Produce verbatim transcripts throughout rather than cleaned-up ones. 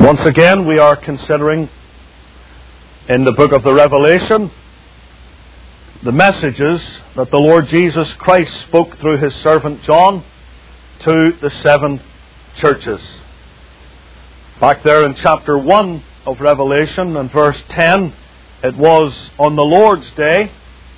Once again, we are considering in the book of the Revelation the messages that the Lord Jesus Christ spoke through His servant John to the seven churches. Back there in chapter one of Revelation and verse ten, it was on the Lord's Day,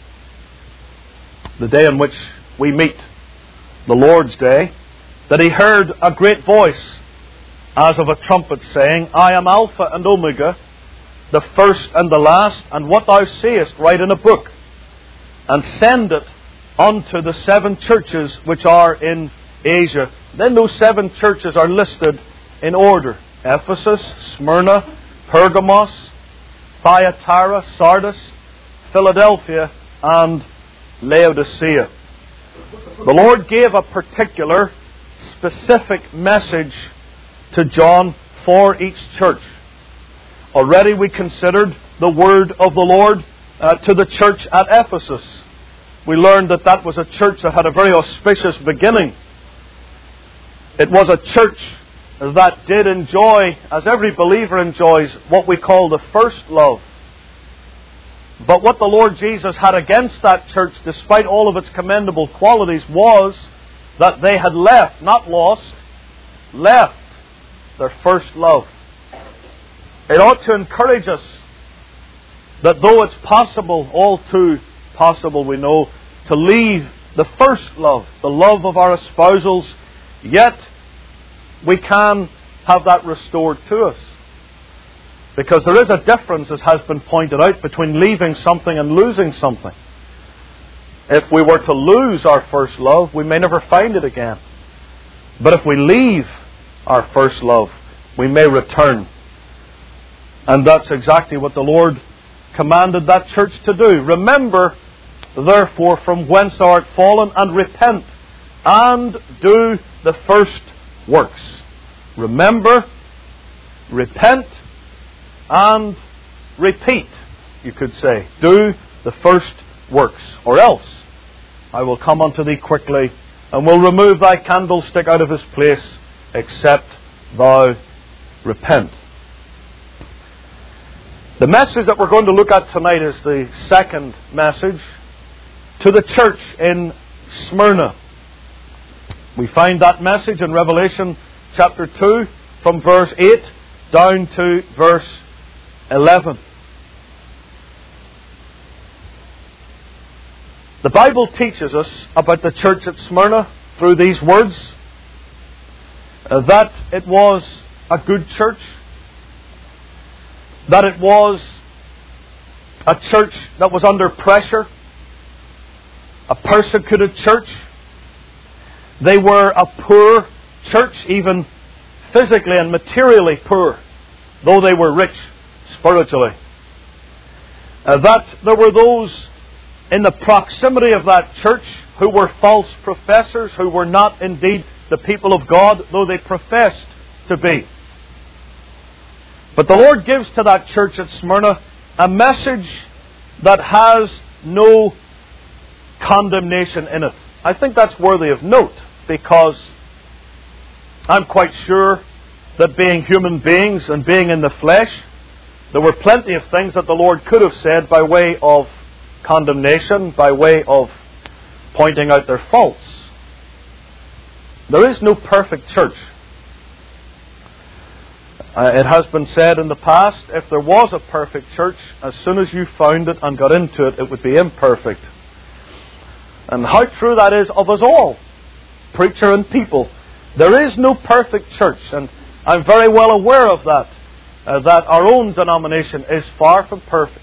the day in which we meet, the Lord's Day, that He heard a great voice as of a trumpet saying, I am Alpha and Omega, the first and the last, and what thou seest write in a book, and send it unto the seven churches which are in Asia. Then those seven churches are listed in order: Ephesus, Smyrna, Pergamos, Thyatira, Sardis, Philadelphia, and Laodicea. The Lord gave a particular, specific message to John for each church. Already we considered the word of the Lord uh, to the church at Ephesus. We learned that that was a church that had a very auspicious beginning. It was a church that did enjoy, as every believer enjoys, what we call the first love. But what the Lord Jesus had against that church, despite all of its commendable qualities, was that they had left, not lost, left their first love. It ought to encourage us that though it's possible, all too possible we know, to leave the first love, the love of our espousals, yet we can have that restored to us. Because there is a difference, as has been pointed out, between leaving something and losing something. If we were to lose our first love, we may never find it again. But if we leave our first love, we may return. And that's exactly what the Lord commanded that church to do. Remember, therefore, from whence thou art fallen, and repent, and do the first works. Remember, repent, and repeat, you could say. Do the first works, or else I will come unto thee quickly, and will remove thy candlestick out of his place, except thou repent. The message that we're going to look at tonight is the second message to the church in Smyrna. We find that message in Revelation chapter two, from verse eight down to verse eleven. The Bible teaches us about the church at Smyrna through these words, uh, that it was a good church, that it was a church that was under pressure, a persecuted church. They were a poor church, even physically and materially poor, though they were rich spiritually. Uh, that there were those in the proximity of that church who were false professors, who were not indeed the people of God, though they professed to be. But the Lord gives to that church at Smyrna a message that has no condemnation in it. I think that's worthy of note, because I'm quite sure that being human beings and being in the flesh, there were plenty of things that the Lord could have said by way of condemnation, by way of pointing out their faults. There is no perfect church. Uh, it has been said in the past, if there was a perfect church, as soon as you found it and got into it, it would be imperfect. And how true that is of us all, preacher and people. There is no perfect church, and I'm very well aware of that, uh, that our own denomination is far from perfect.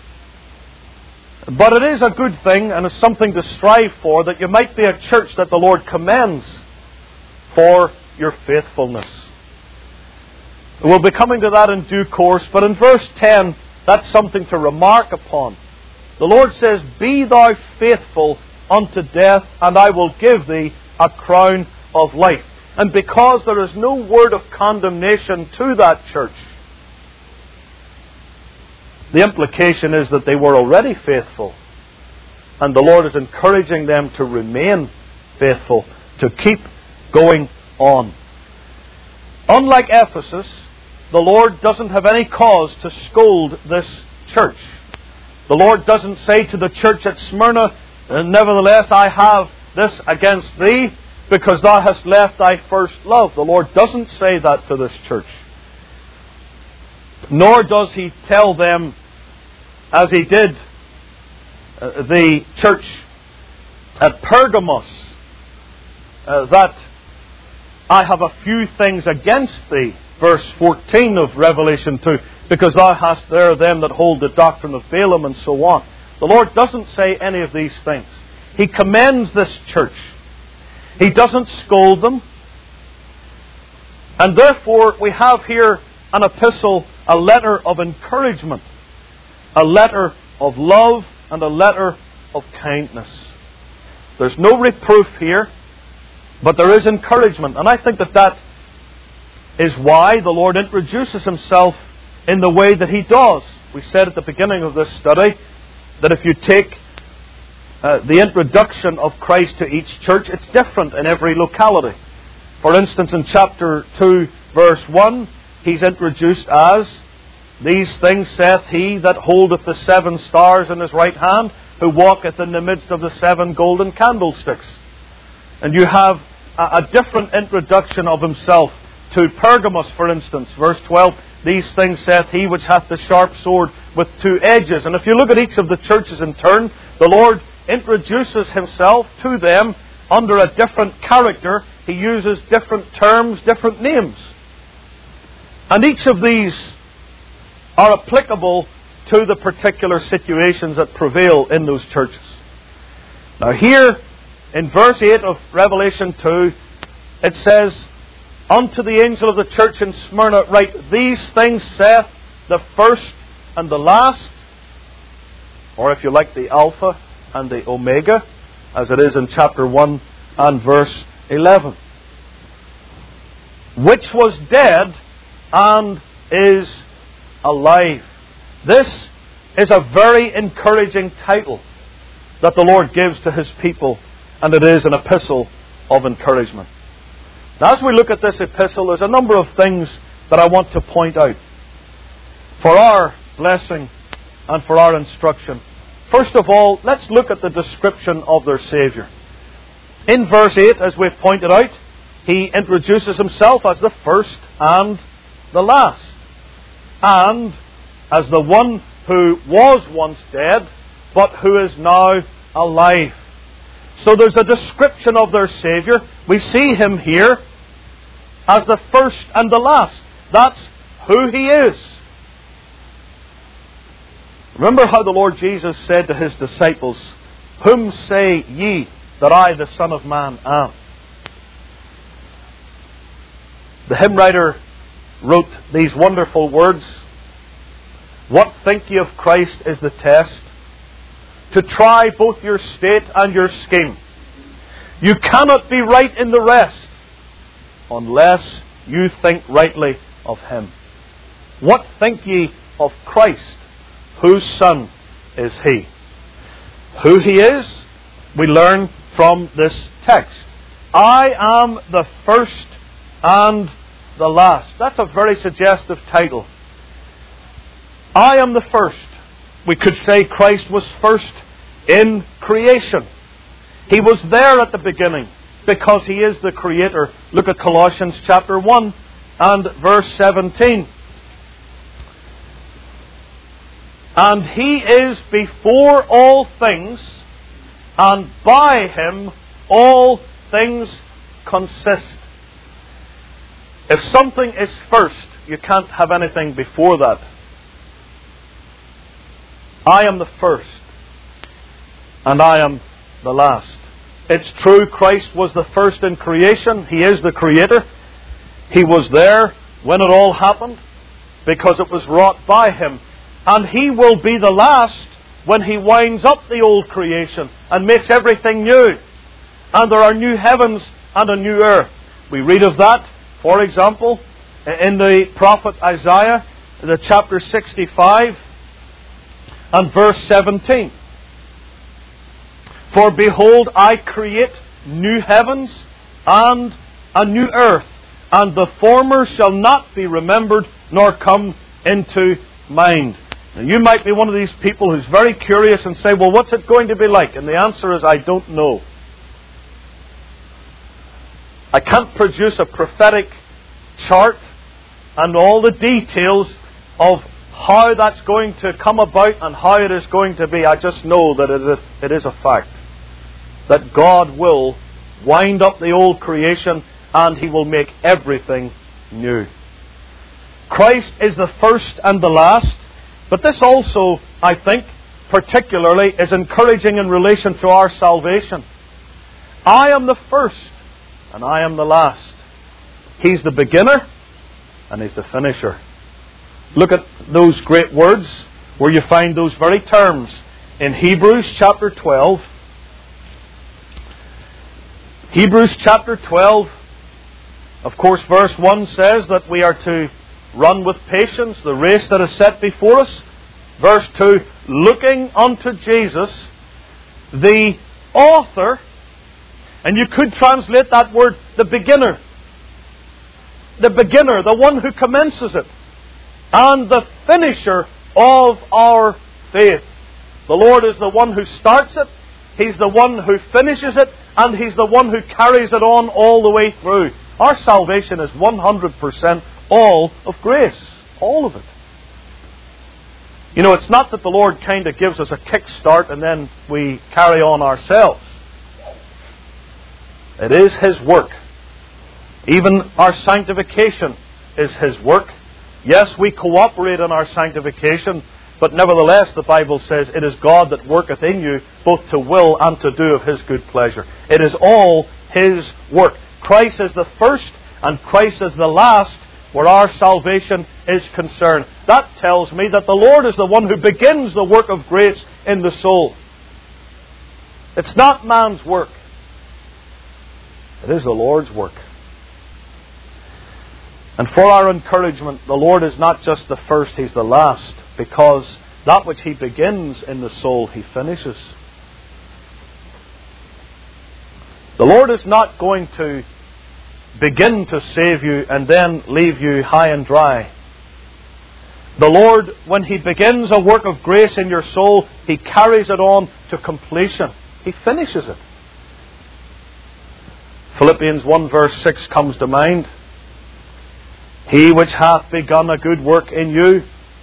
But it is a good thing, and it's something to strive for, that you might be a church that the Lord commends for your faithfulness. We'll be coming to that in due course, but in verse ten, that's something to remark upon. The Lord says, Be thou faithful unto death, and I will give thee a crown of life. And because there is no word of condemnation to that church, the implication is that they were already faithful. And the Lord is encouraging them to remain faithful, to keep going on. Unlike Ephesus, the Lord doesn't have any cause to scold this church. The Lord doesn't say to the church at Smyrna, nevertheless I have this against thee, because thou hast left thy first love. The Lord doesn't say that to this church. Nor does He tell them, as He did uh, the church at Pergamos, uh, that I have a few things against thee, verse fourteen of Revelation two, because thou hast there them that hold the doctrine of Balaam, and so on. The Lord doesn't say any of these things. He commends this church. He doesn't scold them. And therefore we have here an epistle, a letter of encouragement, a letter of love, and a letter of kindness. There's no reproof here, but there is encouragement. And I think that that is why the Lord introduces Himself in the way that He does. We said at the beginning of this study that if you take uh, the introduction of Christ to each church, it's different in every locality. For instance, in chapter two, verse one, He's introduced as, these things saith He that holdeth the seven stars in His right hand, who walketh in the midst of the seven golden candlesticks. And you have a, a different introduction of Himself to Pergamos, for instance. Verse twelve, these things saith He which hath the sharp sword with two edges. And if you look at each of the churches in turn, the Lord introduces Himself to them under a different character. He uses different terms, different names. And each of these are applicable to the particular situations that prevail in those churches. Now here, in verse eight of Revelation two, it says, unto the angel of the church in Smyrna write, these things saith the first and the last, or if you like, the Alpha and the Omega, as it is in chapter one and verse eleven, which was dead and is alive. This is a very encouraging title that the Lord gives to His people, and it is an epistle of encouragement. Now, as we look at this epistle, there's a number of things that I want to point out for our blessing and for our instruction. First of all, let's look at the description of their Saviour. In verse eight, as we've pointed out, He introduces Himself as the first and the last, and as the one who was once dead, but who is now alive. So there's a description of their Saviour. We see Him here as the first and the last. That's who He is. Remember how the Lord Jesus said to His disciples, whom say ye that I, the Son of Man, am? The hymn writer wrote these wonderful words, what think ye of Christ is the test, to try both your state and your scheme. You cannot be right in the rest, unless you think rightly of Him. What think ye of Christ, whose Son is He? Who He is, we learn from this text. I am the first and the last. That's a very suggestive title. I am the first. We could say Christ was first in creation. He was there at the beginning because He is the Creator. Look at Colossians chapter one and verse seventeen. And He is before all things, and by Him all things consist. If something is first, you can't have anything before that. I am the first, and I am the last. It's true, Christ was the first in creation. He is the Creator. He was there when it all happened, because it was wrought by Him. And He will be the last when He winds up the old creation and makes everything new. And there are new heavens and a new earth. We read of that, for example, in the prophet Isaiah, the chapter sixty-five and verse seventeen. For behold, I create new heavens and a new earth, and the former shall not be remembered, nor come into mind. Now, you might be one of these people who's very curious and say, well, what's it going to be like? And the answer is, I don't know. I can't produce a prophetic chart and all the details of how that's going to come about and how it is going to be. I just know that it is, it is a fact that God will wind up the old creation and He will make everything new. Christ is the first and the last, but this also, I think, particularly is encouraging in relation to our salvation. I am the first and I am the last. He's the beginner and He's the finisher. Look at those great words where you find those very terms in Hebrews chapter twelve. Hebrews chapter twelve, of course, verse one says that we are to run with patience the race that is set before us. Verse two, looking unto Jesus, the author, and you could translate that word, the beginner. The beginner, the one who commences it, and the finisher of our faith. The Lord is the one who starts it, He's the one who finishes it, and He's the one who carries it on all the way through. Our salvation is one hundred percent all of grace. All of it. You know, it's not that the Lord kind of gives us a kickstart and then we carry on ourselves. It is His work. Even our sanctification is His work. Yes, we cooperate in our sanctification, but nevertheless the Bible says it is God that worketh in you both to will and to do of His good pleasure. It is all His work. Christ is the first and Christ is the last where our salvation is concerned. That tells me that the Lord is the one who begins the work of grace in the soul. It's not man's work. It is the Lord's work. And for our encouragement, the Lord is not just the first, He's the last, because that which He begins in the soul, He finishes. The Lord is not going to begin to save you and then leave you high and dry. The Lord, when He begins a work of grace in your soul, He carries it on to completion. He finishes it. Philippians one verse six comes to mind. He which hath begun a good work in you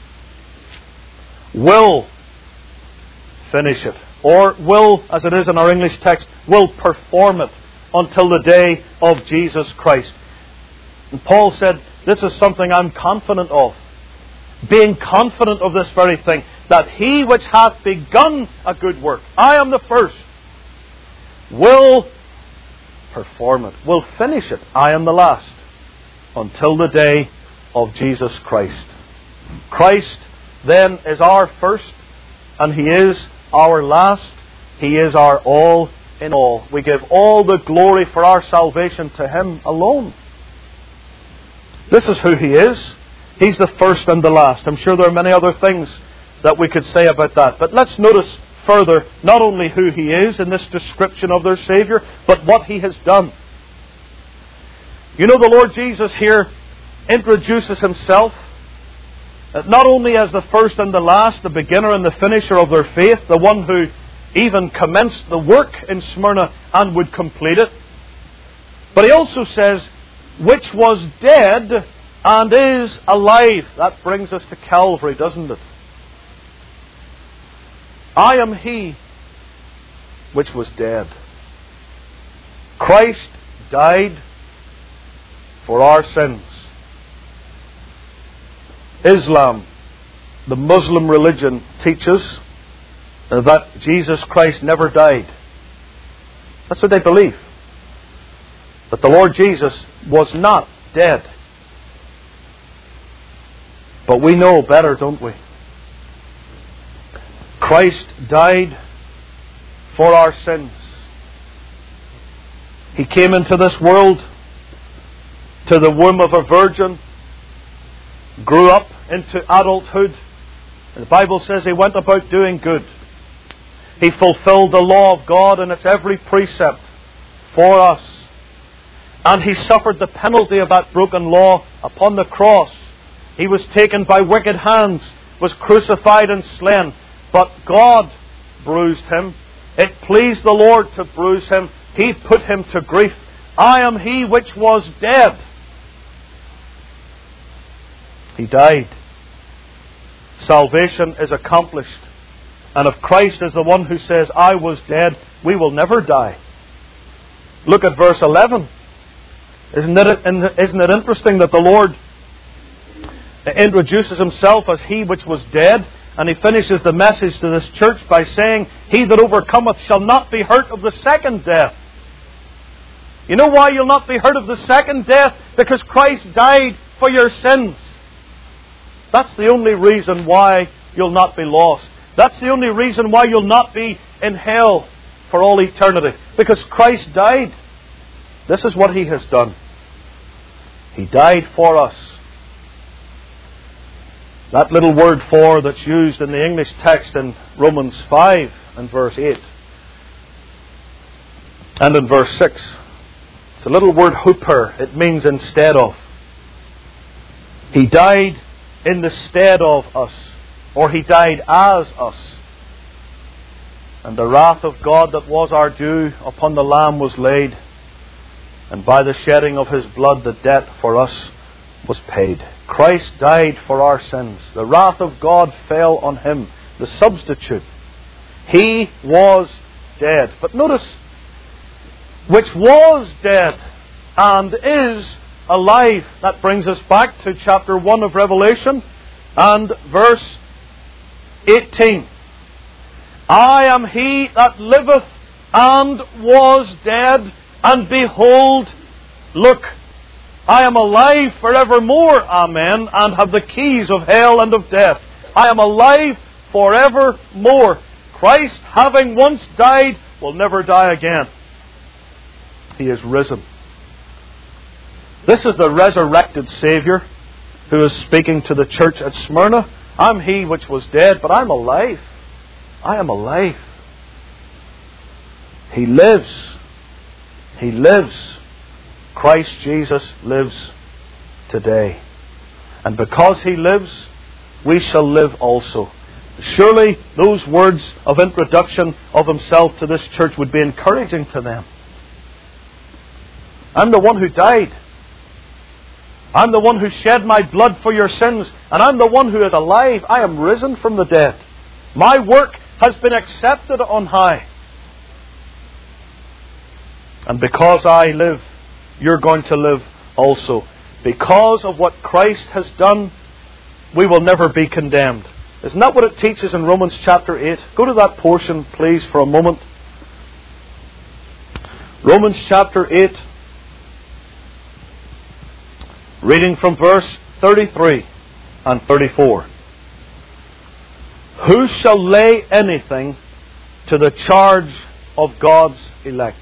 will finish it. Or will, as it is in our English text, will perform it until the day of Jesus Christ. And Paul said, this is something I'm confident of. Being confident of this very thing, that He which hath begun a good work, I am the first, will perform it, will finish it, I am the last, until the day of Jesus Christ. Christ then is our first, and He is our last. He is our all in all. We give all the glory for our salvation to Him alone. This is who He is. He's the first and the last. I'm sure there are many other things that we could say about that. But let's notice further not only who He is in this description of their Saviour, but what He has done. You know, the Lord Jesus here introduces Himself not only as the first and the last, the beginner and the finisher of their faith, the one who even commenced the work in Smyrna and would complete it, but He also says, which was dead and is alive. That brings us to Calvary, doesn't it? I am He which was dead. Christ died for our sins. Islam, the Muslim religion, teaches that Jesus Christ never died. That's what they believe. But the Lord Jesus was not dead. But we know better, don't we? Christ died for our sins. He came into this world to the womb of a virgin, grew up into adulthood. And the Bible says He went about doing good. He fulfilled the law of God and its every precept for us. And He suffered the penalty of that broken law upon the cross He was taken by wicked hands, was crucified and slain. But God bruised him. It pleased the Lord to bruise him. He put him to grief. I am he which was dead. He died. Salvation is accomplished. And if Christ is the one who says, I was dead, we will never die. Look at verse eleven. Isn't it, isn't it interesting that the Lord introduces himself as he which was dead, and he finishes the message to this church by saying, he that overcometh shall not be hurt of the second death. You know why you'll not be hurt of the second death? Because Christ died for your sins. That's the only reason why you'll not be lost. That's the only reason why you'll not be in hell for all eternity. Because Christ died. This is what He has done. He died for us. That little word for that's used in the English text in Romans five and verse eight. And in verse six. It's a little word huper. It means instead of. He died in the stead of us. Or He died as us. And the wrath of God that was our due upon the Lamb was laid. And by the shedding of His blood the debt for us was paid. Christ died for our sins. The wrath of God fell on Him, the substitute. He was dead. But notice, which was dead and is alive. That brings us back to chapter one of Revelation and verse eighteen. I am He that liveth and was dead, and behold, look, I am alive forevermore, amen, and have the keys of hell and of death. I am alive forevermore. Christ, having once died, will never die again. He is risen. This is the resurrected Saviour who is speaking to the church at Smyrna. I'm He which was dead, but I'm alive. I am alive. He lives. He lives. Christ Jesus lives today. And because He lives, we shall live also. Surely those words of introduction of Himself to this church would be encouraging to them. I'm the one who died. I'm the one who shed my blood for your sins. And I'm the one who is alive. I am risen from the dead. My work has been accepted on high. And because I live, you're going to live also. Because of what Christ has done, we will never be condemned. Isn't that what it teaches in Romans chapter eight? Go to that portion, please, for a moment. Romans chapter eight. Reading from verse thirty-three and thirty-four. Who shall lay anything to the charge of God's elect?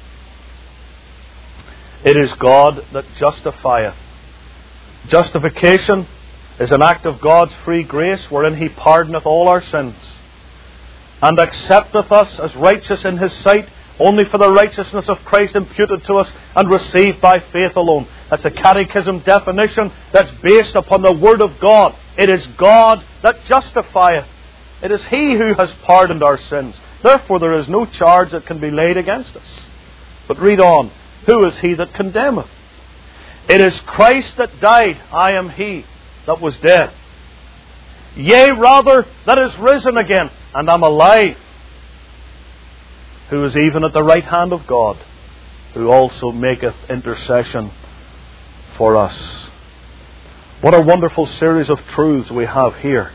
It is God that justifieth. Justification is an act of God's free grace wherein He pardoneth all our sins, and accepteth us as righteous in His sight only for the righteousness of Christ imputed to us and received by faith alone. That's a catechism definition that's based upon the Word of God. It is God that justifieth. It is He who has pardoned our sins. Therefore there is no charge that can be laid against us. But read on. Who is he that condemneth? It is Christ that died. I am He that was dead. Yea, rather, that is risen again, and am alive. Who is even at the right hand of God, who also maketh intercession for us. What a wonderful series of truths we have here.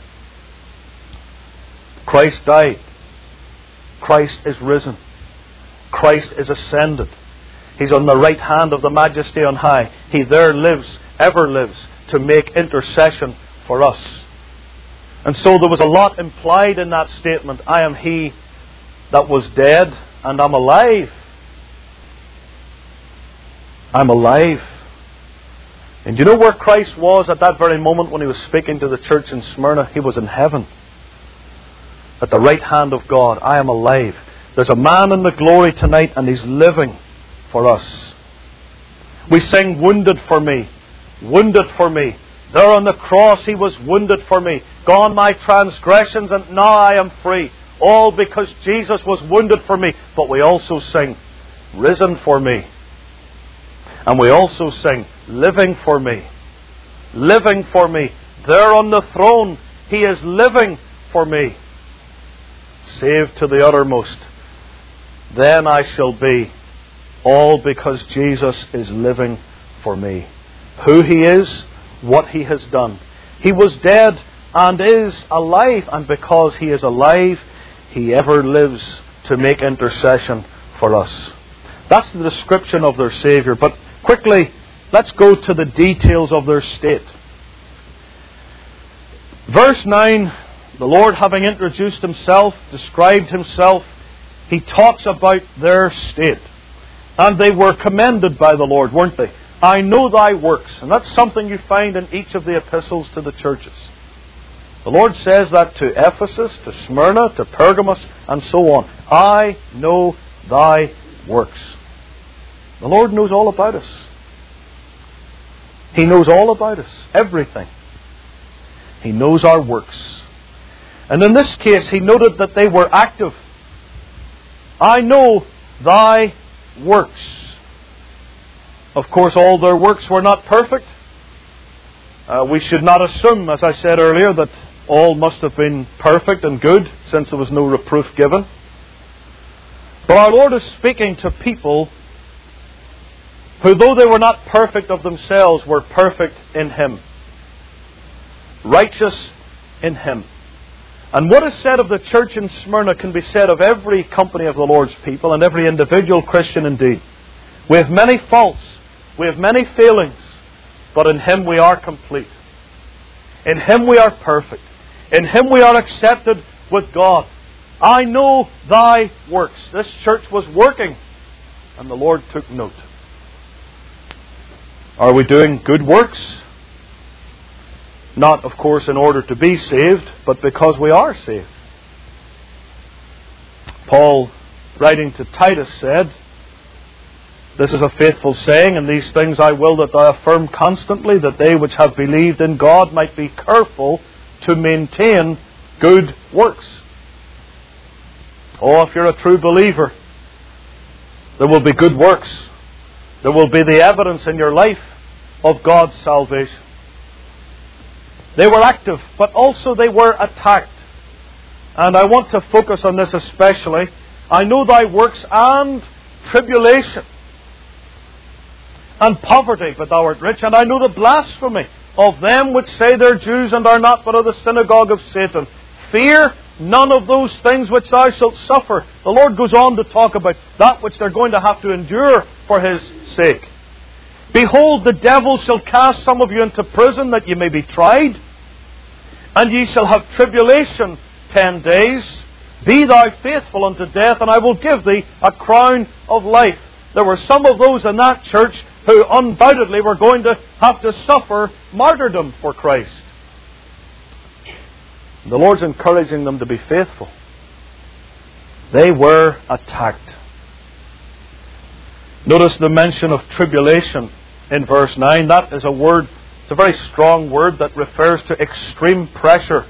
Christ died. Christ is risen. Christ is ascended. He's on the right hand of the Majesty on high. He there lives, ever lives, to make intercession for us. And so there was a lot implied in that statement. I am He that was dead, and I'm alive. I'm alive. And do you know where Christ was at that very moment when He was speaking to the church in Smyrna? He was in heaven, at the right hand of God. I am alive. There's a man in the glory tonight, and He's living for us. We sing, wounded for me, wounded for me, There on the cross He was wounded for me. Gone my transgressions, and now I am free. All because Jesus was wounded for me. But we also sing, risen for me. And we also sing, living for me. Living for me. There on the throne, He is living for me. Saved to the uttermost. Then I shall be. All because Jesus is living for me. Who He is, what He has done. He was dead and is alive. And because He is alive, He ever lives to make intercession for us. That's the description of their Saviour. But quickly, let's go to the details of their state. Verse nine, the Lord, having introduced Himself, described Himself, He talks about their state. And they were commended by the Lord, weren't they? I know thy works. And that's something you find in each of the epistles to the churches. The Lord says that to Ephesus, to Smyrna, to Pergamos, and so on. I know thy works. The Lord knows all about us. He knows all about us. Everything. He knows our works. And in this case, He noted that they were active. I know thy works. Of course, all their works were not perfect. Uh, we should not assume, as I said earlier, that all must have been perfect and good, since there was no reproof given. But our Lord is speaking to people who, though they were not perfect of themselves, were perfect in Him. Righteous in Him. And what is said of the church in Smyrna can be said of every company of the Lord's people and every individual Christian indeed. We have many faults. We have many failings. But in Him we are complete. In Him we are perfect. In Him we are accepted with God. I know thy works. This church was working, and the Lord took note. Are we doing good works? Not, of course, in order to be saved, but because we are saved. Paul, writing to Titus, said, this is a faithful saying, and these things I will that thou affirm constantly, that they which have believed in God might be careful to maintain good works. Oh, if you're a true believer, there will be good works. There will be the evidence in your life of God's salvation. They were active, but also they were attacked. And I want to focus on this especially. I know thy works and tribulation and poverty, but thou art rich. And I know the blasphemy of them which say they're Jews and are not, but of the synagogue of Satan. Fear none of those things which thou shalt suffer. The Lord goes on to talk about that which they're going to have to endure for His sake. Behold, the devil shall cast some of you into prison, that ye may be tried. And ye shall have tribulation ten days. Be thou faithful unto death, and I will give thee a crown of life. There were some of those in that church who undoubtedly were going to have to suffer martyrdom for Christ. The Lord's encouraging them to be faithful. They were attacked. Notice the mention of tribulation in verse nine. That is a word, it's a very strong word that refers to extreme pressure.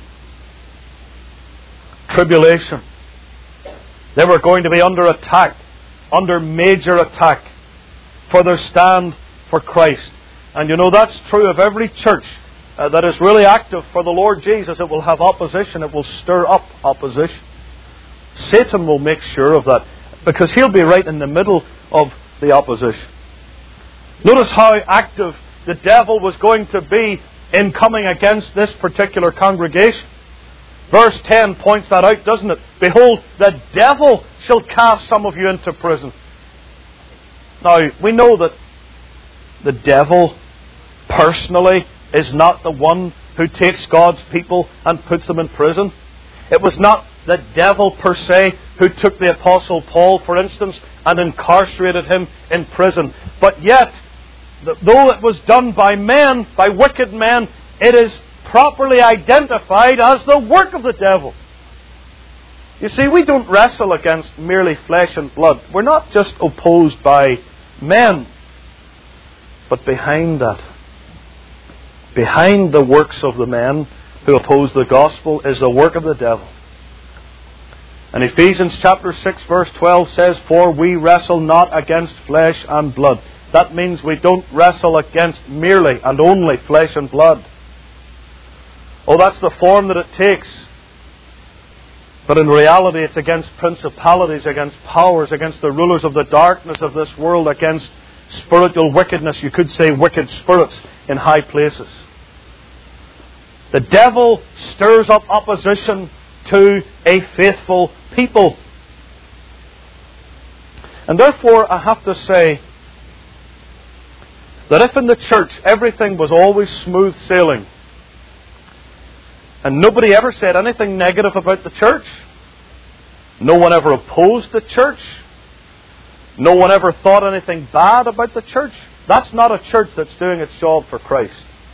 Tribulation. They were going to be under attack, under major attack, for their stand for Christ. And you know that's true of every church uh, that is really active for the Lord Jesus. It will have opposition. It will stir up opposition. Satan will make sure of that, because he'll be right in the middle of the opposition. Notice how active the devil was going to be in coming against this particular congregation. Verse ten points that out, doesn't it? Behold, the devil shall cast some of you into prison. Now, we know that the devil personally is not the one who takes God's people and puts them in prison. It was not the devil per se who took the Apostle Paul, for instance, and incarcerated him in prison. But yet, though it was done by men, by wicked men, it is properly identified as the work of the devil. You see, we don't wrestle against merely flesh and blood. We're not just opposed by men, but behind that behind the works of the men who oppose the gospel is the work of the devil. And Ephesians chapter six verse twelve says, "For we wrestle not against flesh and blood." That means we don't wrestle against merely and only flesh and blood. Oh, that's the form that it takes. But in reality, it's against principalities, against powers, against the rulers of the darkness of this world, against spiritual wickedness, you could say wicked spirits in high places. The devil stirs up opposition to a faithful people. And therefore, I have to say that if in the church everything was always smooth sailing, and nobody ever said anything negative about the church, no one ever opposed the church, no one ever thought anything bad about the church, that's not a church that's doing its job for Christ.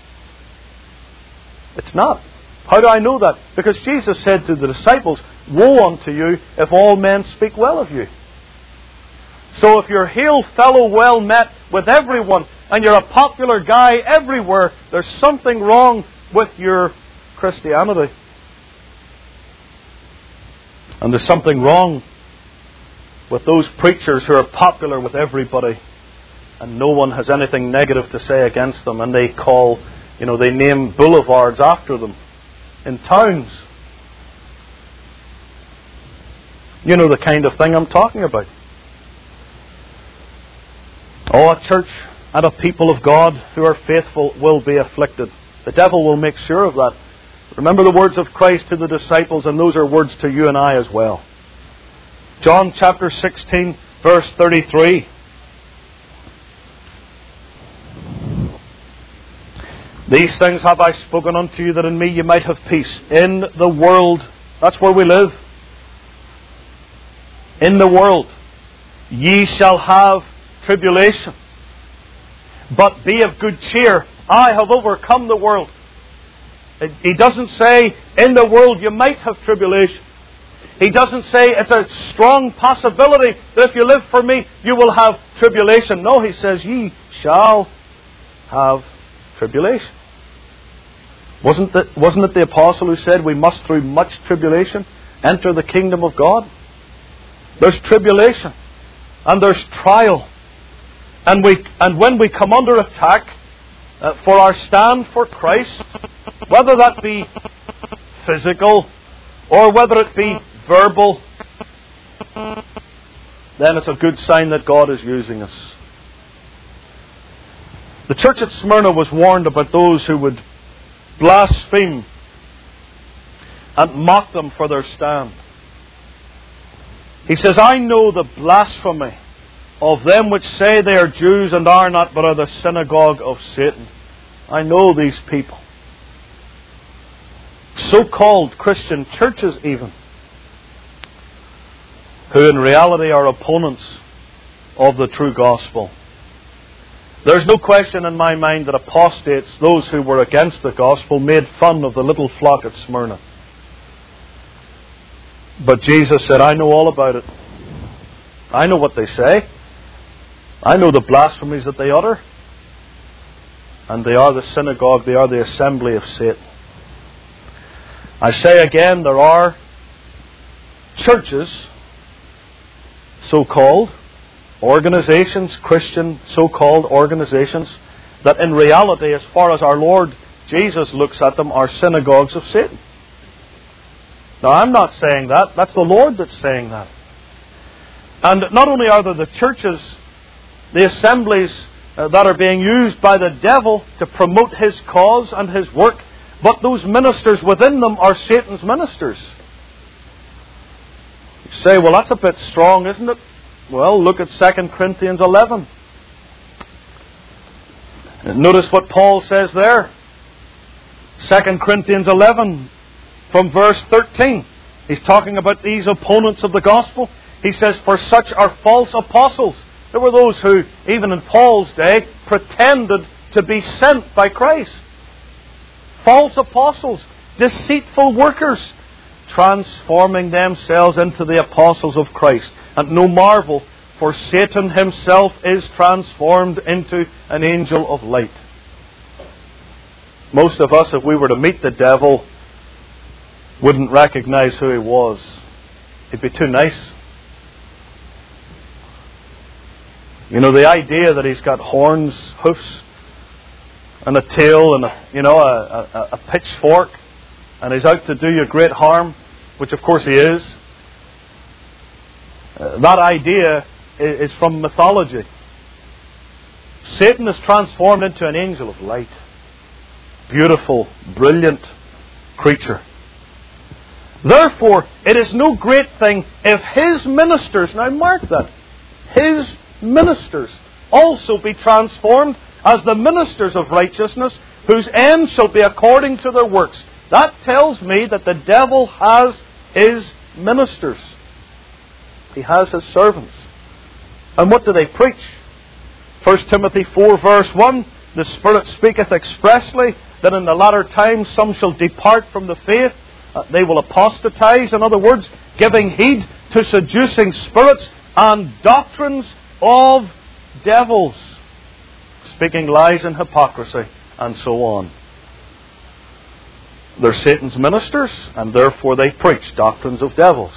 It's not. How do I know that? Because Jesus said to the disciples, "Woe unto you if all men speak well of you." So if you're hail fellow well met with everyone, and you're a popular guy everywhere, there's something wrong with your Christianity. And there's something wrong with those preachers who are popular with everybody, and no one has anything negative to say against them, and they call, you know, they name boulevards after them in towns. You know the kind of thing I'm talking about. Oh, a church and a people of God who are faithful will be afflicted. The devil will make sure of that. Remember the words of Christ to the disciples, and those are words to you and I as well. John chapter sixteen, verse thirty-three. "These things have I spoken unto you, that in me you might have peace." In the world, that's where we live. In the world, ye shall have tribulation. But be of good cheer. I have overcome the world. He doesn't say, in the world you might have tribulation. He doesn't say it's a strong possibility that if you live for me, you will have tribulation. No, he says, ye shall have tribulation. Wasn't it, wasn't it the apostle who said we must through much tribulation enter the kingdom of God? There's tribulation and there's trial. And we and when we come under attack uh, for our stand for Christ, whether that be physical or whether it be verbal, then it's a good sign that God is using us. The church at Smyrna was warned about those who would blaspheme and mock them for their stand. He says, I know the blasphemy of them which say they are Jews and are not, but are the synagogue of Satan. I know these people. So-called Christian churches even, who in reality are opponents of the true gospel. There's no question in my mind that apostates, those who were against the gospel, made fun of the little flock at Smyrna. But Jesus said, I know all about it. I know what they say. I know the blasphemies that they utter. And they are the synagogue, they are the assembly of Satan. I say again, there are churches, so-called organizations, Christian so-called organizations, that in reality, as far as our Lord Jesus looks at them, are synagogues of Satan. Now, I'm not saying that. That's the Lord that's saying that. And not only are there the churches, the assemblies uh, that are being used by the devil to promote his cause and his work, but those ministers within them are Satan's ministers. You say, well, that's a bit strong, isn't it? Well, look at Second Corinthians eleven. Notice what Paul says there. Second Corinthians eleven, from verse thirteen. He's talking about these opponents of the gospel. He says, for such are false apostles. There were those who, even in Paul's day, pretended to be sent by Christ. False apostles, deceitful workers, transforming themselves into the apostles of Christ. And no marvel, for Satan himself is transformed into an angel of light. Most of us, if we were to meet the devil, wouldn't recognize who he was. He'd be too nice. You know, the idea that he's got horns, hoofs, and a tail, and a, you know, a, a, a pitchfork, and he's out to do you great harm, which of course he is. Uh, that idea is, is from mythology. Satan is transformed into an angel of light. Beautiful, brilliant creature. Therefore, it is no great thing if his ministers, now mark that, his ministers also be transformed as the ministers of righteousness, whose end shall be according to their works. That tells me that the devil has his ministers. He has his servants. And what do they preach? First Timothy four verse one, the Spirit speaketh expressly that in the latter times some shall depart from the faith. Uh, they will apostatize, in other words, giving heed to seducing spirits and doctrines of devils, speaking lies and hypocrisy, and so on. They're Satan's ministers, and therefore they preach doctrines of devils.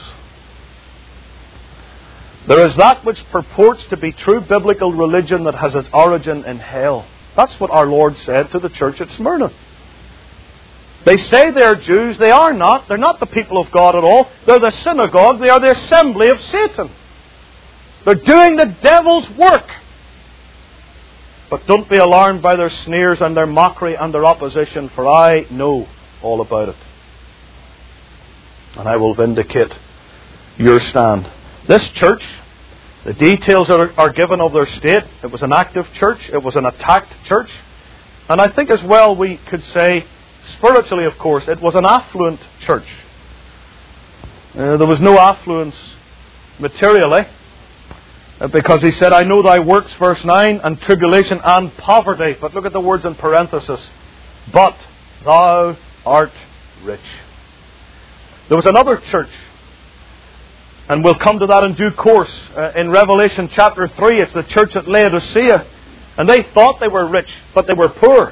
There is that which purports to be true biblical religion that has its origin in hell. That's what our Lord said to the church at Smyrna. They say they're Jews. They are not. They're not the people of God at all. They're the synagogue. They are the assembly of Satan. They're doing the devil's work. But don't be alarmed by their sneers and their mockery and their opposition, for I know all about it. And I will vindicate your stand. This church, the details are, are given of their state. It was an active church. It was an attacked church. And I think as well we could say, spiritually of course, it was an affluent church. Uh, there was no affluence materially. Uh, because he said, I know thy works, verse nine, and tribulation and poverty. But look at the words in parenthesis. But thou art rich. There was another church. And we'll come to that in due course. Uh, in Revelation chapter three, it's the church at Laodicea. And they thought they were rich, but they were poor.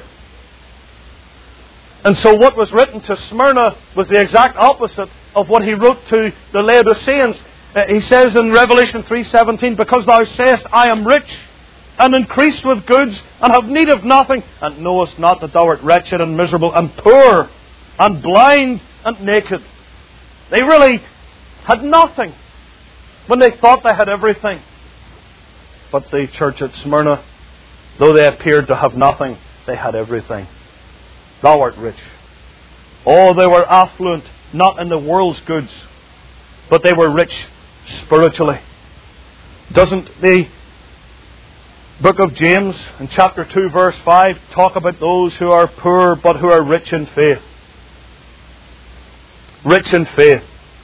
And so what was written to Smyrna was the exact opposite of what he wrote to the Laodiceans. Uh, he says in Revelation three seventeen, because thou sayest, I am rich, and increased with goods, and have need of nothing, and knowest not that thou art wretched and miserable, and poor, and blind, and naked. They really had nothing when they thought they had everything. But the church at Smyrna, though they appeared to have nothing, they had everything. Thou art rich. Oh, they were affluent, not in the world's goods, but they were rich spiritually. Doesn't the book of James in chapter two verse five talk about those who are poor but who are rich in faith? Rich in faith.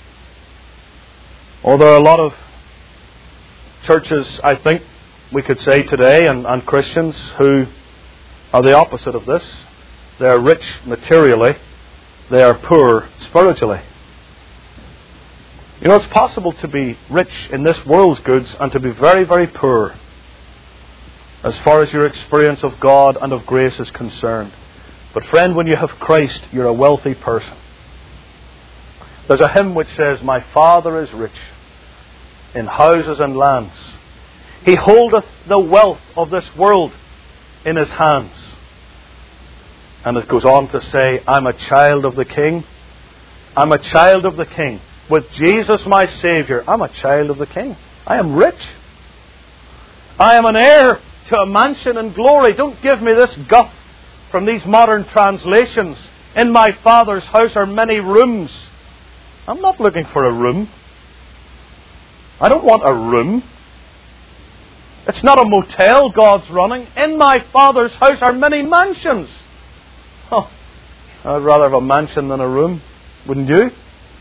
Oh, there are a lot of churches, I think we could say today, and, and Christians who are the opposite of this. They are rich materially. They are poor spiritually. You know, it's possible to be rich in this world's goods and to be very, very poor as far as your experience of God and of grace is concerned. But friend, when you have Christ, you're a wealthy person. There's a hymn which says, my Father is rich in houses and lands. He holdeth the wealth of this world in His hands. And it goes on to say, I'm a child of the King. I'm a child of the King. With Jesus my Saviour, I'm a child of the King. I am rich. I am an heir to a mansion in glory. Don't give me this guff from these modern translations. In my Father's house are many rooms. I'm not looking for a room. I don't want a room. It's not a motel God's running. In my Father's house are many mansions. Oh, I'd rather have a mansion than a room. Wouldn't you?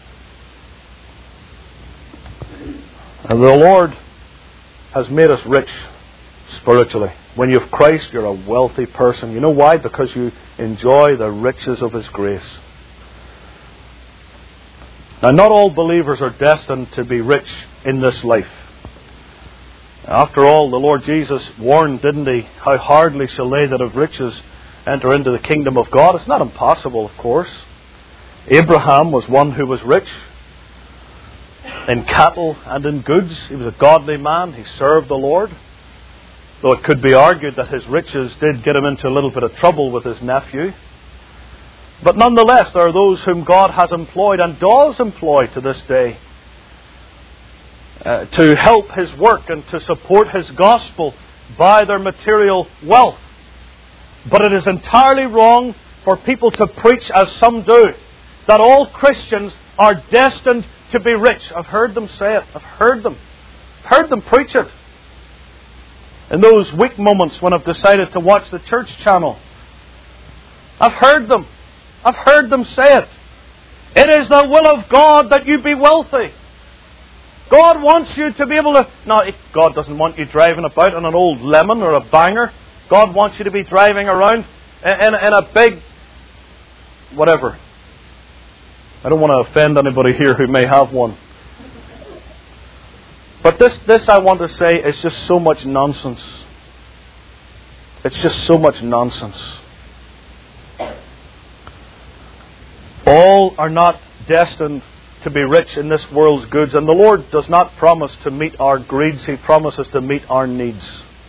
And the Lord has made us rich spiritually. When you have Christ, you're a wealthy person. You know why? Because you enjoy the riches of His grace. Now, not all believers are destined to be rich in this life. After all, the Lord Jesus warned, didn't He? How hardly shall they that have riches enter into the kingdom of God. It's not impossible, of course. Abraham was one who was rich in cattle and in goods. He was a godly man. He served the Lord. Though it could be argued that his riches did get him into a little bit of trouble with his nephew. But nonetheless, there are those whom God has employed and does employ to this day uh, to help His work and to support His gospel by their material wealth. But it is entirely wrong for people to preach, as some do, that all Christians are destined to be rich. I've heard them say it. I've heard them. Heard them preach it. In those weak moments when I've decided to watch the church channel, I've heard them. I've heard them say it. It is the will of God that you be wealthy. God wants you to be able to... No, God doesn't want you driving about in an old lemon or a banger. God wants you to be driving around in, in, in a big... whatever. I don't want to offend anybody here who may have one. But this, this I want to say is just so much nonsense. It's just so much nonsense. All are not destined to be rich in this world's goods. And the Lord does not promise to meet our greeds. He promises to meet our needs.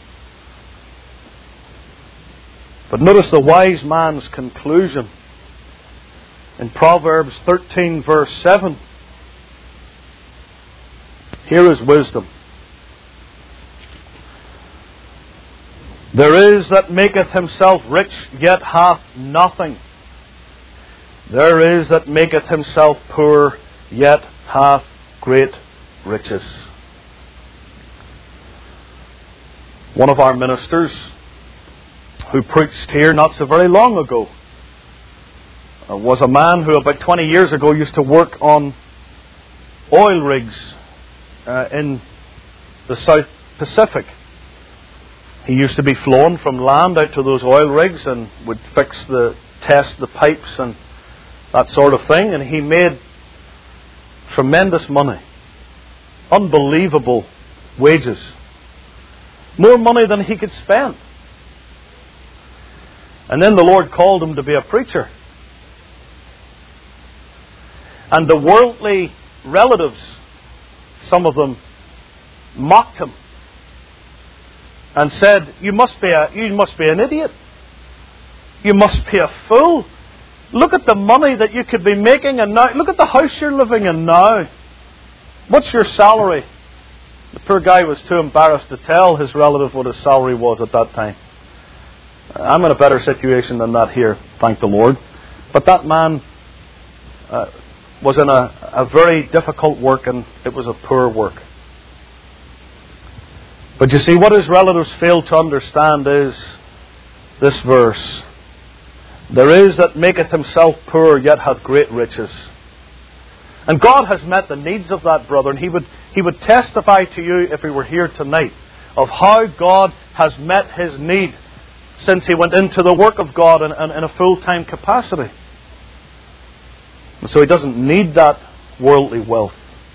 But notice the wise man's conclusion. In Proverbs thirteen verse seven. Here is wisdom. There is that maketh himself rich, yet hath nothing. There is that maketh himself poor, yet hath great riches. One of our ministers, who preached here not so very long ago, was a man who about twenty years ago used to work on oil rigs uh, in the South Pacific. He used to be flown from land out to those oil rigs and would fix the, test the pipes and that sort of thing, and he made tremendous money. Unbelievable wages. More money than he could spend. And then the Lord called him to be a preacher. And the worldly relatives, some of them, mocked him and said, You must be a you must be an idiot. You must be a fool. Look at the money that you could be making, and now look at the house you're living in now. What's your salary? The poor guy was too embarrassed to tell his relative what his salary was at that time. I'm in a better situation than that here, thank the Lord. But that man uh, was in a, a very difficult work, and it was a poor work. But you see, what his relatives failed to understand is this verse. There is that maketh himself poor, yet hath great riches. And God has met the needs of that brother, and he would, he would testify to you, if he were here tonight, of how God has met his need since he went into the work of God in, in, in a full-time capacity. And so he doesn't need that worldly wealth.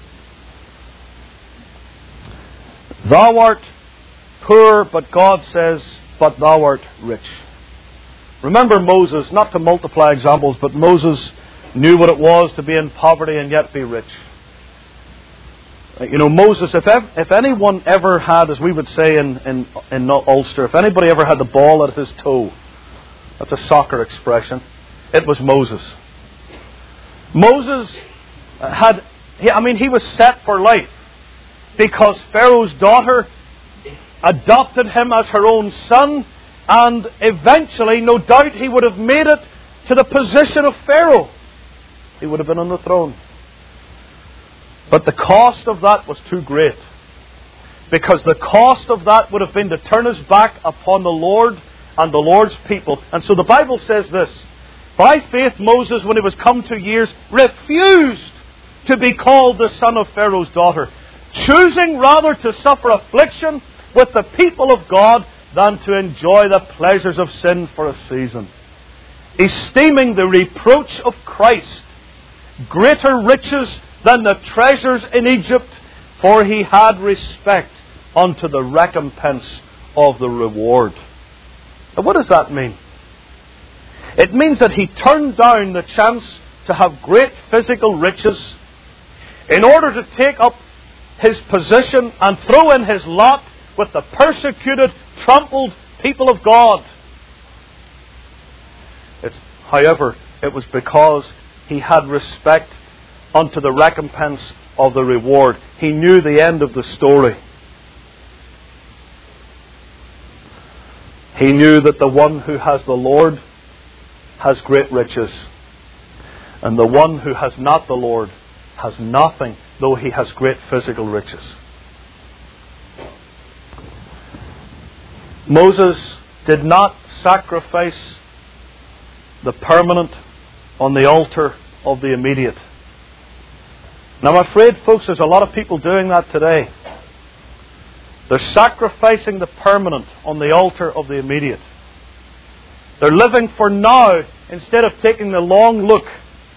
Thou art poor, but God says, but thou art rich. Remember Moses, not to multiply examples, but Moses knew what it was to be in poverty and yet be rich. You know, Moses, if ev- if anyone ever had, as we would say in, in, in Ulster, if anybody ever had the ball at his toe, that's a soccer expression, it was Moses. Moses had, I mean, he was set for life because Pharaoh's daughter adopted him as her own son, and eventually, no doubt, he would have made it to the position of Pharaoh. He would have been on the throne. But the cost of that was too great. Because the cost of that would have been to turn his back upon the Lord and the Lord's people. And so the Bible says this. By faith Moses, when he was come to years, refused to be called the son of Pharaoh's daughter, choosing rather to suffer affliction with the people of God than to enjoy the pleasures of sin for a season, esteeming the reproach of Christ greater riches than the treasures in Egypt, for he had respect unto the recompense of the reward. Now, what does that mean? It means that he turned down the chance to have great physical riches in order to take up his position and throw in his lot with the persecuted, trampled people of God. It's, however, it was because he had respect unto the recompense of the reward. He knew the end of the story. He knew that the one who has the Lord has great riches, and the one who has not the Lord has nothing, though he has great physical riches. Moses did not sacrifice the permanent on the altar of the immediate. Now I'm afraid, folks, there's a lot of people doing that today. They're sacrificing the permanent on the altar of the immediate. They're living for now instead of taking the long look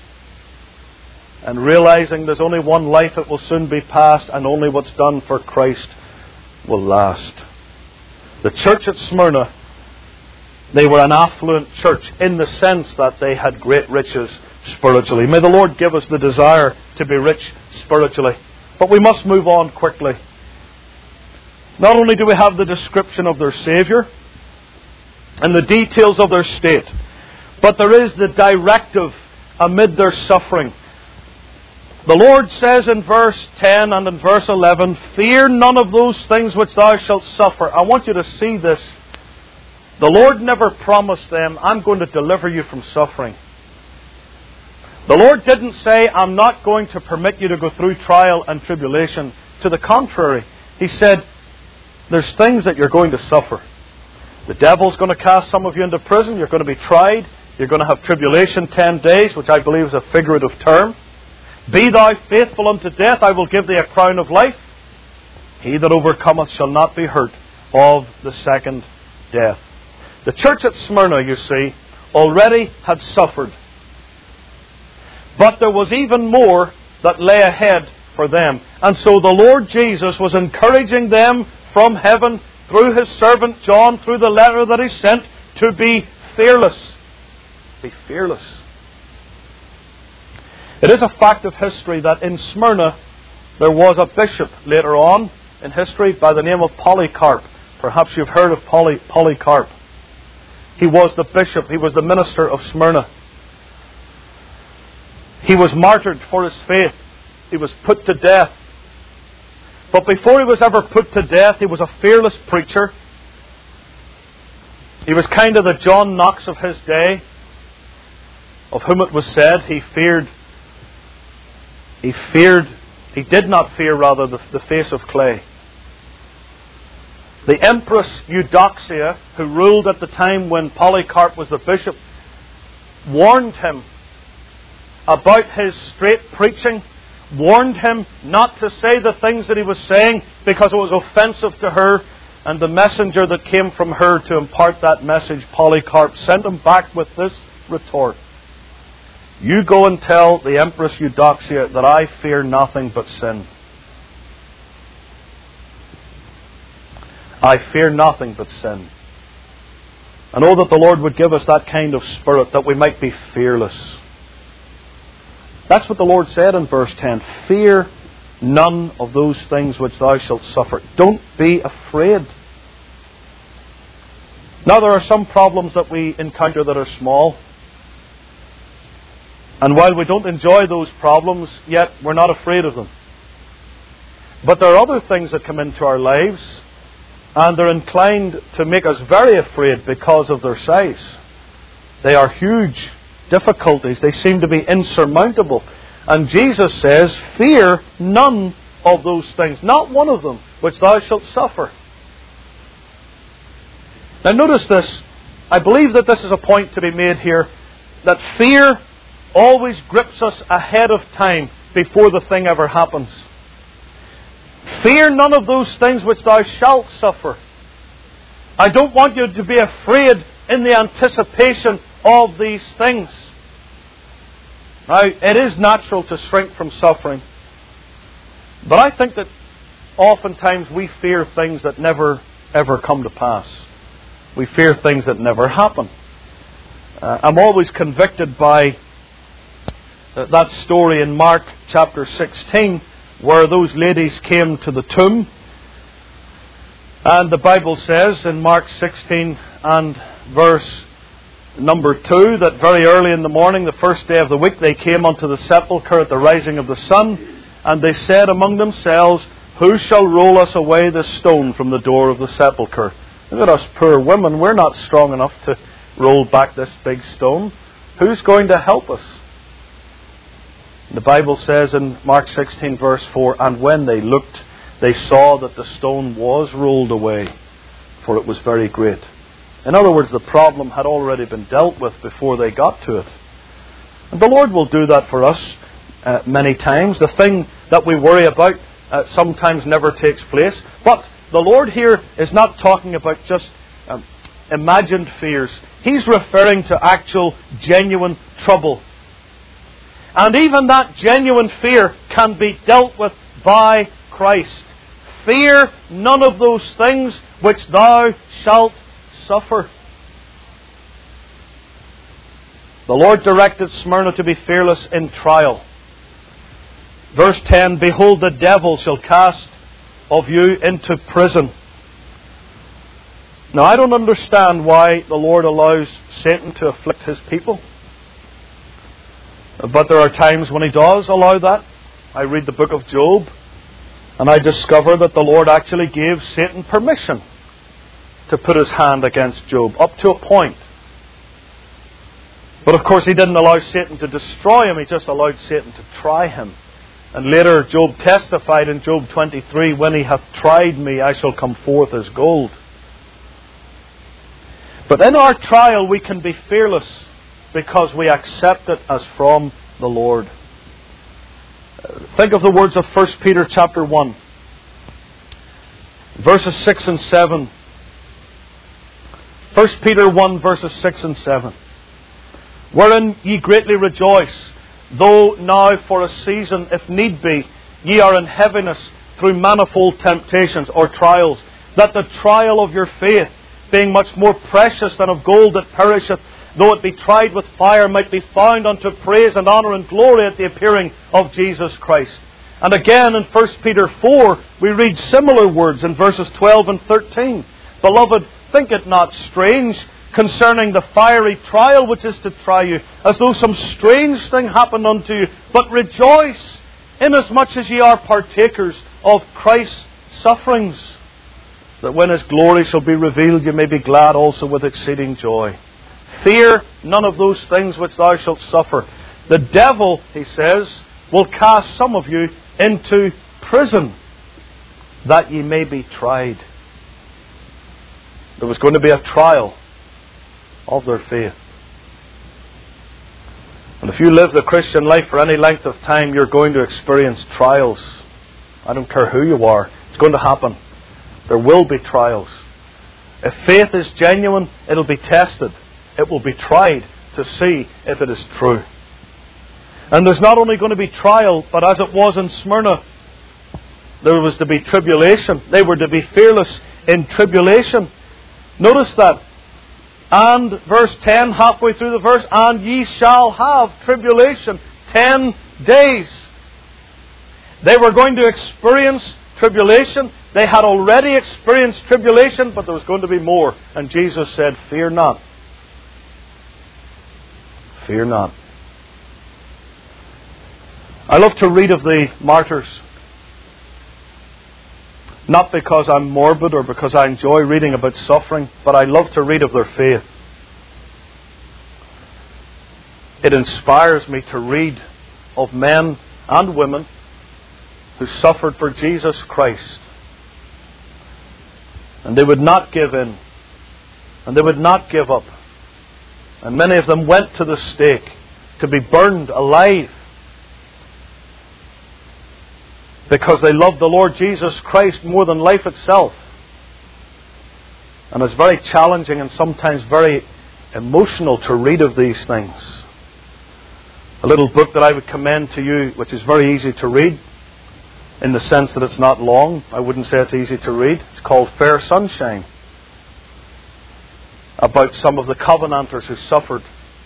and realizing there's only one life that will soon be past, and only what's done for Christ will last. The church at Smyrna, they were an affluent church in the sense that they had great riches spiritually. May the Lord give us the desire to be rich spiritually. But we must move on quickly. Not only do we have the description of their Saviour and the details of their state, but there is the directive amid their suffering. The Lord says in verse ten and in verse eleven, "Fear none of those things which thou shalt suffer." I want you to see this. The Lord never promised them, "I'm going to deliver you from suffering." The Lord didn't say, "I'm not going to permit you to go through trial and tribulation." To the contrary, He said, there's things that you're going to suffer. The devil's going to cast some of you into prison. You're going to be tried. You're going to have tribulation ten days, which I believe is a figurative term. "Be thou faithful unto death, I will give thee a crown of life. He that overcometh shall not be hurt of the second death." The church at Smyrna, you see, already had suffered. But there was even more that lay ahead for them. And so the Lord Jesus was encouraging them from heaven, through His servant John, through the letter that He sent, to be fearless. Be fearless. It is a fact of history that in Smyrna there was a bishop later on in history by the name of Polycarp. Perhaps you've heard of Poly, Polycarp. He was the bishop. He was the minister of Smyrna. He was martyred for his faith. He was put to death. But before he was ever put to death, he was a fearless preacher. He was kind of the John Knox of his day, of whom it was said he feared, he feared, he did not fear rather the, the face of clay. The Empress Eudoxia, who ruled at the time when Polycarp was the bishop, warned him about his straight preaching, warned him not to say the things that he was saying because it was offensive to her. And the messenger that came from her to impart that message, Polycarp, sent him back with this retort: "You go and tell the Empress Eudoxia that I fear nothing but sin. I fear nothing but sin." And oh, that the Lord would give us that kind of spirit, that we might be fearless. That's what the Lord said in verse ten. "Fear none of those things which thou shalt suffer." Don't be afraid. Now, there are some problems that we encounter that are small. And while we don't enjoy those problems, yet we're not afraid of them. But there are other things that come into our lives, and they're inclined to make us very afraid because of their size. They are huge difficulties. They seem to be insurmountable. And Jesus says, "Fear none of those things, not one of them, which thou shalt suffer." Now notice this. I believe that this is a point to be made here, that fear always grips us ahead of time before the thing ever happens. "Fear none of those things which thou shalt suffer." I don't want you to be afraid in the anticipation of these things. Now, it is natural to shrink from suffering. But I think that oftentimes we fear things that never, ever come to pass. We fear things that never happen. Uh, I'm always convicted by uh, that story in Mark chapter sixteen, where those ladies came to the tomb. And the Bible says in Mark sixteen and verse number two, that very early in the morning, the first day of the week, they came unto the sepulchre at the rising of the sun, and they said among themselves, Who shall roll us away this stone from the door of the sepulchre? Look at us poor women, we're not strong enough to roll back this big stone. Who's going to help us? The Bible says in Mark sixteen verse four, And when they looked, they saw that the stone was rolled away, for it was very great. In other words, the problem had already been dealt with before they got to it. And the Lord will do that for us uh, many times. The thing that we worry about uh, sometimes never takes place. But the Lord here is not talking about just um, imagined fears. He's referring to actual, genuine trouble. And even that genuine fear can be dealt with by Christ. Fear none of those things which thou shalt suffer. The Lord directed Smyrna to be fearless in trial. Verse ten, Behold, the devil shall cast of you into prison. Now, I don't understand why the Lord allows Satan to afflict His people. But there are times when He does allow that. I read the book of Job, and I discover that the Lord actually gave Satan permission to put his hand against Job, up to a point. But of course He didn't allow Satan to destroy him, He just allowed Satan to try him. And later Job testified in Job twenty-three, When he hath tried me, I shall come forth as gold. But in our trial we can be fearless, because we accept it as from the Lord. Think of the words of First Peter chapter one, verses six and seven. First Peter one, verses six and seven. Wherein ye greatly rejoice, though now for a season, if need be, ye are in heaviness through manifold temptations or trials, that the trial of your faith, being much more precious than of gold that perisheth, though it be tried with fire, might be found unto praise and honour and glory at the appearing of Jesus Christ. And again in First Peter four, we read similar words in verses twelve and thirteen. Beloved, think it not strange concerning the fiery trial which is to try you, as though some strange thing happened unto you, but rejoice, inasmuch as ye are partakers of Christ's sufferings, that when His glory shall be revealed, you may be glad also with exceeding joy. Fear none of those things which thou shalt suffer. The devil, he says, will cast some of you into prison, that ye may be tried. There was going to be a trial of their faith. And if you live the Christian life for any length of time, you're going to experience trials. I don't care who you are. It's going to happen. There will be trials. If faith is genuine, it'll be tested. It will be tried to see if it is true. And there's not only going to be trial, but as it was in Smyrna, there was to be tribulation. They were to be fearless in tribulation. Notice that. And verse ten, halfway through the verse, and ye shall have tribulation ten days. They were going to experience tribulation. They had already experienced tribulation, but there was going to be more. And Jesus said, Fear not. Fear not. I love to read of the martyrs. Not because I'm morbid or because I enjoy reading about suffering, but I love to read of their faith. It inspires me to read of men and women who suffered for Jesus Christ. And they would not give in. And they would not give up. And many of them went to the stake to be burned alive, because they loved the Lord Jesus Christ more than life itself. And it's very challenging and sometimes very emotional to read of these things. A little book that I would commend to you, which is very easy to read, in the sense that it's not long. I wouldn't say it's easy to read. It's called Fair Sunshine, about some of the Covenanters who suffered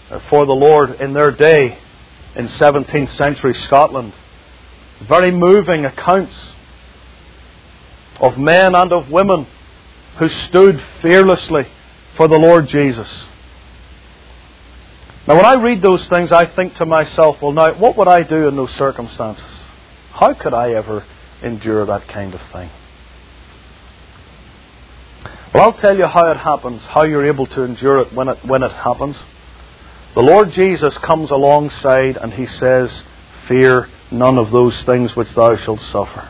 for the Lord in their day in seventeenth century Scotland. Very moving accounts of men and of women who stood fearlessly for the Lord Jesus. Now when I read those things, I think to myself, well now, what would I do in those circumstances? How could I ever endure that kind of thing? Well, I'll tell you how it happens, how you're able to endure it when it, when it happens. The Lord Jesus comes alongside and He says, fear none of those things which thou shalt suffer.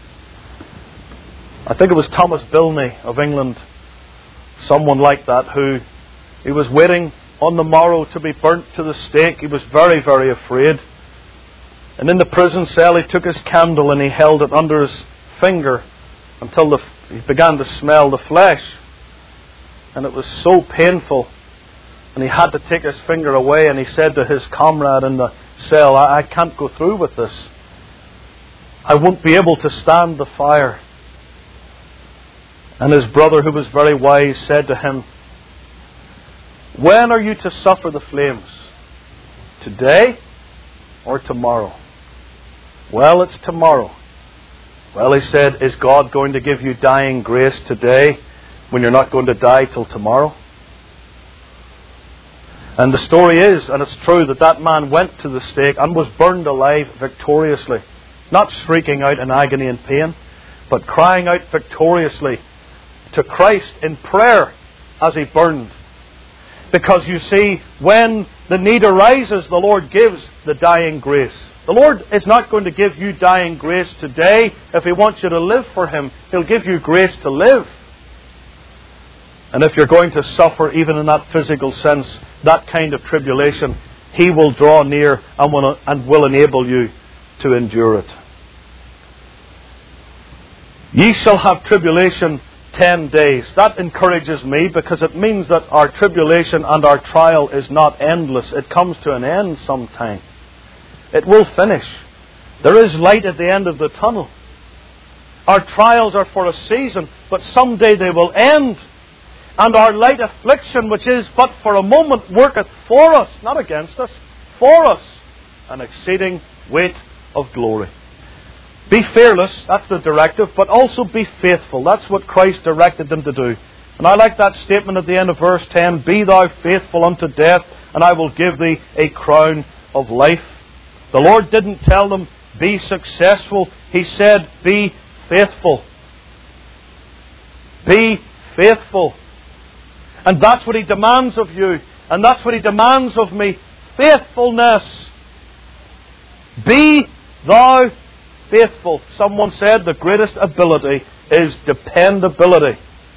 I think it was Thomas Bilney of England, someone like that, who he was waiting on the morrow to be burnt to the stake. He was very, very afraid. And in the prison cell he took his candle and he held it under his finger until the, he began to smell the flesh. And it was so painful. And he had to take his finger away, and he said to his comrade in the cell, I, I can't go through with this. I won't be able to stand the fire. And his brother, who was very wise, said to him, when are you to suffer the flames? Today or tomorrow? Well, it's tomorrow. Well, he said, is God going to give you dying grace today when you're not going to die till tomorrow? And the story is, and it's true, that that man went to the stake and was burned alive victoriously. Not shrieking out in agony and pain, but crying out victoriously to Christ in prayer as he burned. Because you see, when the need arises, the Lord gives the dying grace. The Lord is not going to give you dying grace today if He wants you to live for Him. He'll give you grace to live. And if you're going to suffer, even in that physical sense, that kind of tribulation, He will draw near and will, and will enable you to endure it. Ye shall have tribulation ten days. That encourages me, because it means that our tribulation and our trial is not endless. It comes to an end sometime. It will finish. There is light at the end of the tunnel. Our trials are for a season, but someday they will end. And our light affliction, which is but for a moment, worketh for us, not against us, for us, an exceeding weight of glory. Be fearless, that's the directive, but also be faithful. That's what Christ directed them to do. And I like that statement at the end of verse ten, be thou faithful unto death, and I will give thee a crown of life. The Lord didn't tell them, be successful. He said, be faithful. Be faithful. And that's what He demands of you. And that's what He demands of me. Faithfulness. Be thou faithful. Someone said the greatest ability is dependability.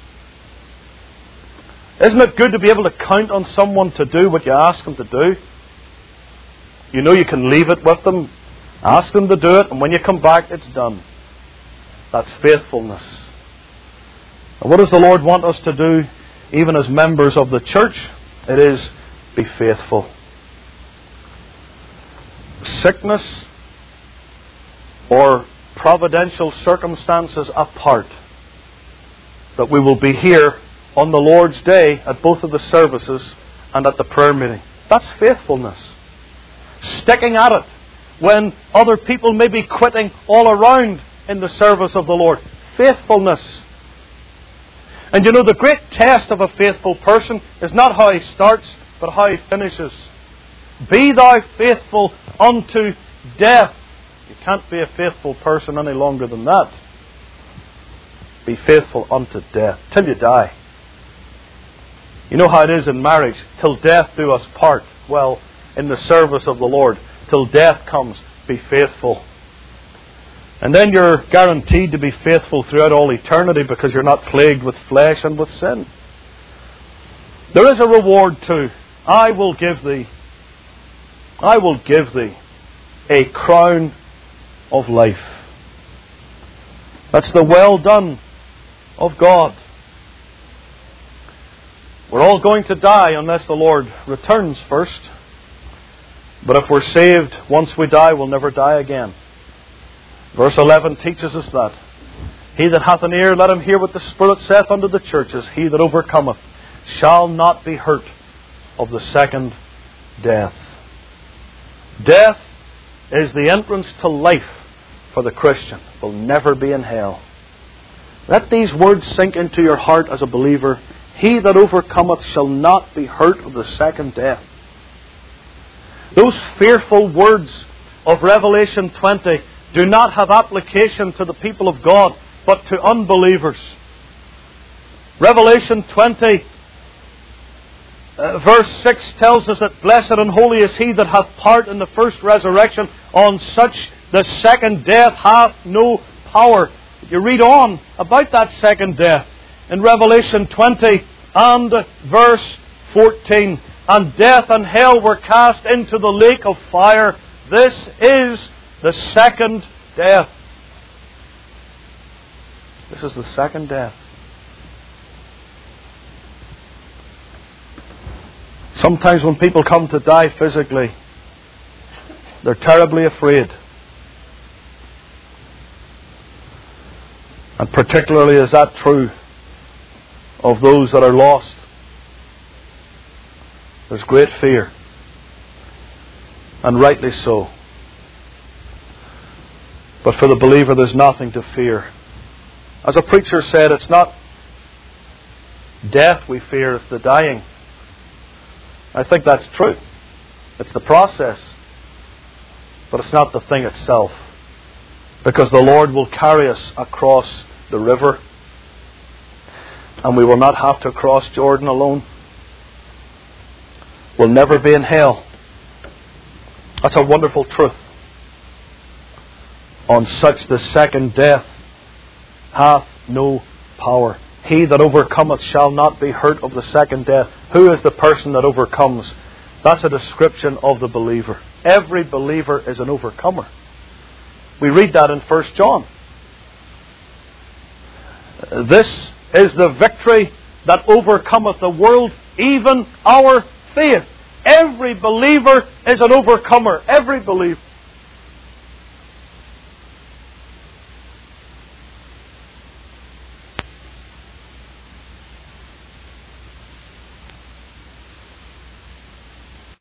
Isn't it good to be able to count on someone to do what you ask them to do? You know you can leave it with them. Ask them to do it, and when you come back, it's done. That's faithfulness. And what does the Lord want us to do? Even as members of the church, it is be faithful. Sickness or providential circumstances apart, that we will be here on the Lord's Day at both of the services and at the prayer meeting. That's faithfulness. Sticking at it when other people may be quitting all around in the service of the Lord. Faithfulness. And you know, the great test of a faithful person is not how he starts, but how he finishes. Be thou faithful unto death. You can't be a faithful person any longer than that. Be faithful unto death, till you die. You know how it is in marriage, till death do us part. Well, in the service of the Lord, till death comes, be faithful. And then you're guaranteed to be faithful throughout all eternity, because you're not plagued with flesh and with sin. There is a reward too. I will give thee, I will give thee a crown of life. That's the well done of God. We're all going to die unless the Lord returns first. But if we're saved, once we die, we'll never die again. Verse eleven teaches us that. He that hath an ear, let him hear what the Spirit saith unto the churches. He that overcometh shall not be hurt of the second death. Death is the entrance to life for the Christian. Will never be in hell. Let these words sink into your heart as a believer. He that overcometh shall not be hurt of the second death. Those fearful words of Revelation twenty do not have application to the people of God, but to unbelievers. Revelation twenty, uh, verse six tells us that blessed and holy is he that hath part in the first resurrection. On such the second death hath no power. You read on about that second death in Revelation twenty and verse fourteen. And death and hell were cast into the lake of fire. This is the second death. This is the second death. Sometimes when people come to die physically, they're terribly afraid. And particularly is that true of those that are lost. There's great fear. And rightly so. But for the believer there's nothing to fear. As a preacher said, it's not death we fear, it's the dying. I think that's true. It's the process. But it's not the thing itself. Because the Lord will carry us across the river. And we will not have to cross Jordan alone. We'll never be in hell. That's a wonderful truth. On such the second death hath no power. He that overcometh shall not be hurt of the second death. Who is the person that overcomes? That's a description of the believer. Every believer is an overcomer. We read that in First John. This is the victory that overcometh the world, even our faith. Every believer is an overcomer. Every believer.